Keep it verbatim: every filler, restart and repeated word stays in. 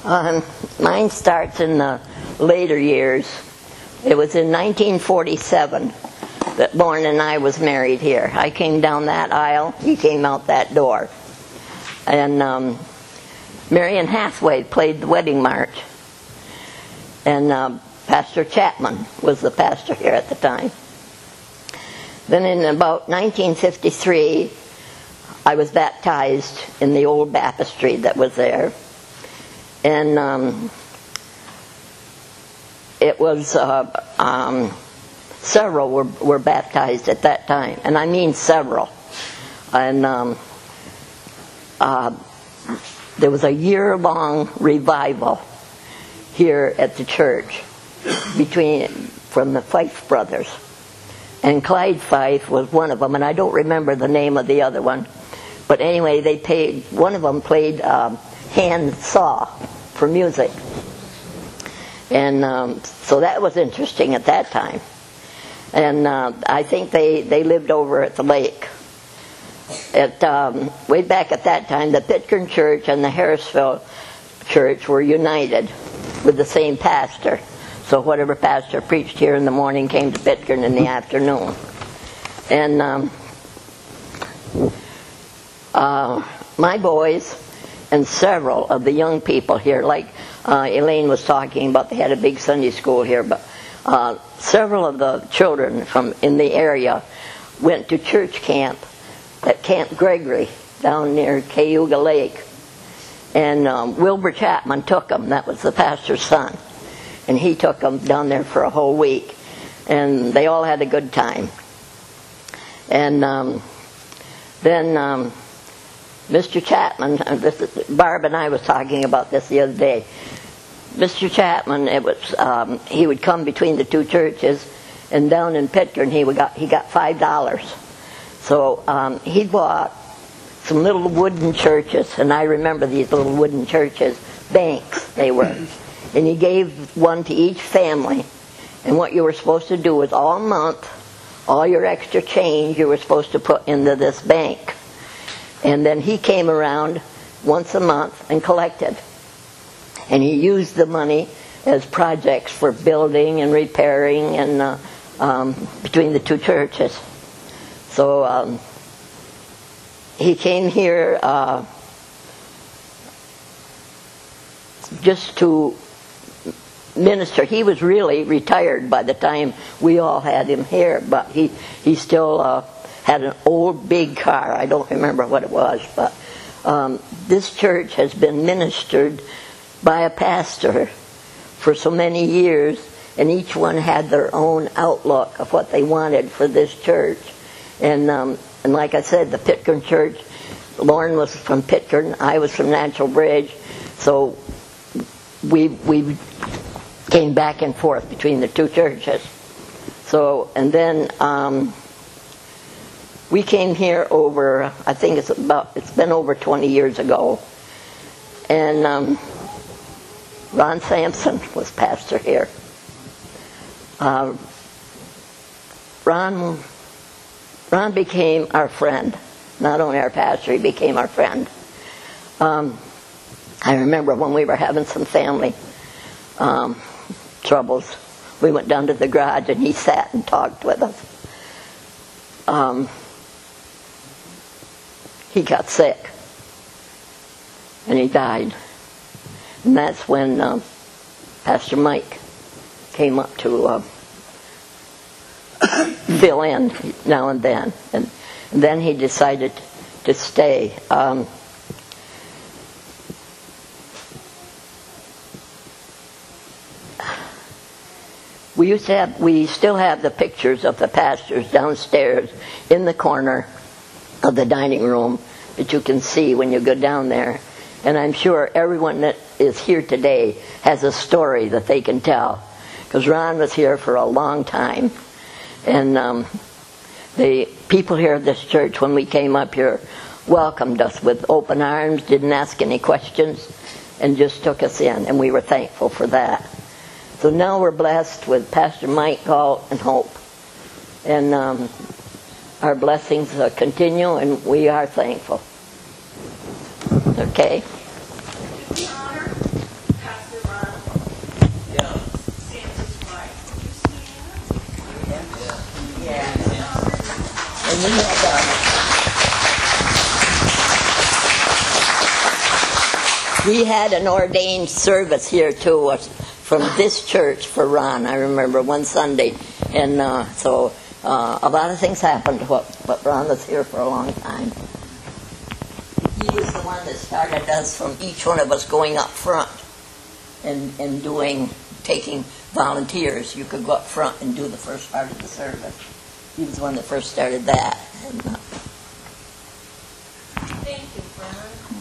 Um, mine starts in the later years. It was in nineteen forty-seven that Lauren and I was married here. I came down that aisle, he came out that door. And um, Marion Hathaway played the wedding march. And uh, Pastor Chapman was the pastor here at the time. Then in about nineteen fifty-three, I was baptized in the old baptistry that was there. And um, it was, uh, um, several were, were baptized at that time. And I mean several. And um, uh, there was a year-long revival here at the church between from the Fife brothers. And Clyde Fife was one of them, and I don't remember the name of the other one. But anyway, they paid, one of them played um, hand saw for music. And um, so that was interesting at that time. And uh, I think they, they lived over at the lake. At, um, way back at that time, the Pitcairn Church and the Harrisville Church were united with the same pastor. So whatever pastor preached here in the morning came to Pitcairn in the afternoon. And um, uh, my boys and several of the young people here, like uh, Elaine was talking about, they had a big Sunday school here, but uh, several of the children from in the area went to church camp at Camp Gregory down near Cayuga Lake. And um, Wilbur Chapman took them, that was the pastor's son. And he took them down there for a whole week. And they all had a good time. And um, then um, Mister Chapman, uh, this is, Barb and I was talking about this the other day. Mister Chapman, it was um, he would come between the two churches, and down in Pitcairn he would got he got five dollars. So um, he bought some little wooden churches, and I remember these little wooden churches, banks they were. And he gave one to each family. And what you were supposed to do was all month, all your extra change you were supposed to put into this bank. And then he came around once a month and collected. And he used the money as projects for building and repairing and uh, um, between the two churches. So um, he came here uh, just to minister. He was really retired by the time we all had him here, but he, he still uh, had an old big car. I don't remember what it was, but um, this church has been ministered by a pastor for so many years, and each one had their own outlook of what they wanted for this church. And um, and like I said, the Pitcairn Church, Lauren was from Pitcairn, I was from Natural Bridge, so we we came back and forth between the two churches. So, and then um, we came here over, I think it's about, it's been over twenty years ago. And um, Ron Sampson was pastor here. Uh, Ron, Ron became our friend. Not only our pastor, he became our friend. Um, I remember when we were having some family um, troubles, we went down to the garage and he sat and talked with us. Um, he got sick and he died. And that's when uh, Pastor Mike came up to uh, fill in now and then. And, and then he decided to stay. Um, We used to have, we still have the pictures of the pastors downstairs in the corner of the dining room that you can see when you go down there. And I'm sure everyone that is here today has a story that they can tell. Because Ron was here for a long time. And um, the people here at this church, when we came up here, welcomed us with open arms, didn't ask any questions, and just took us in. And we were thankful for that. So now we're blessed with Pastor Mike Galt and Hope. And um, our blessings uh, continue, and we are thankful. Okay? Pastor Ron. Yeah. Santa's wife. Yeah. And we had, uh, we had an ordained service here too, uh, from this church for Ron. I remember one Sunday, and uh, so uh, a lot of things happened. But, but Ron was here for a long time. He was the one that started us from each one of us going up front and and doing taking volunteers. You could go up front and do the first part of the service. He was the one that first started that. And, uh, Thank you, Ron.